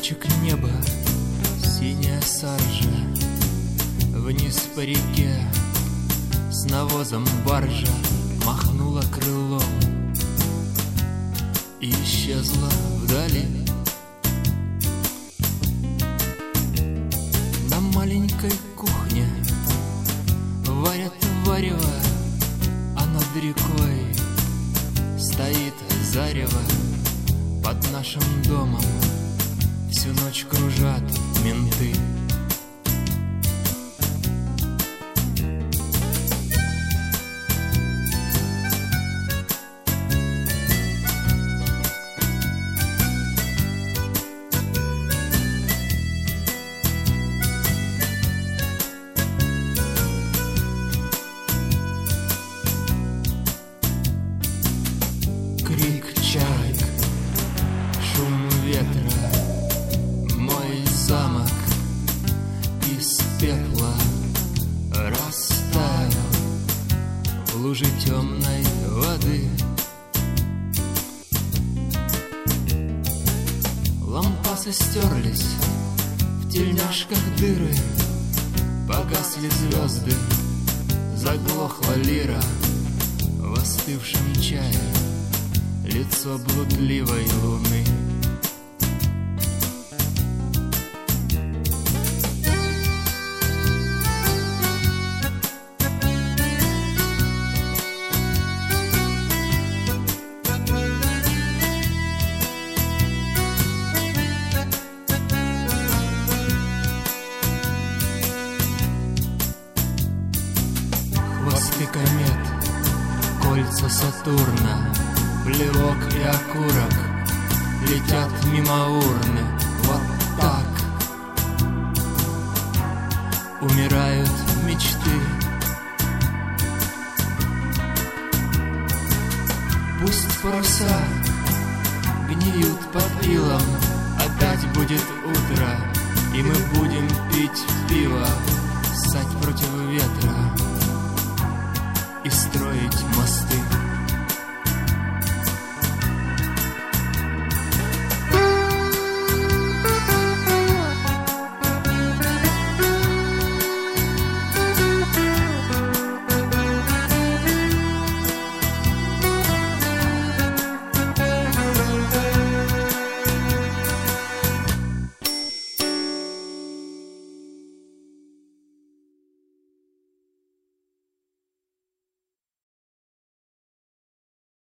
кусочек неба, синяя саржа, вниз по реке с навозом баржа махнула крылом и исчезла вдали. На маленькой кухне варят варево, а над рекой стоит зарево. Под нашим домом всю ночь кружат менты. Крик чаек, шум ветра, мой замок из пепла растаял в луже темной воды. Лампасы стерлись, в тельняшках дыры, погасли звезды, заглохла лира в остывшем чае. Лицо блудливой луны. Хвосты комет, кольца Сатурна, плевок и окурок летят мимо урны. Вот так умирают мечты. Пусть паруса гниют под илом, опять будет утро, и мы будем пить пиво, ссать против ветра и строить мосты.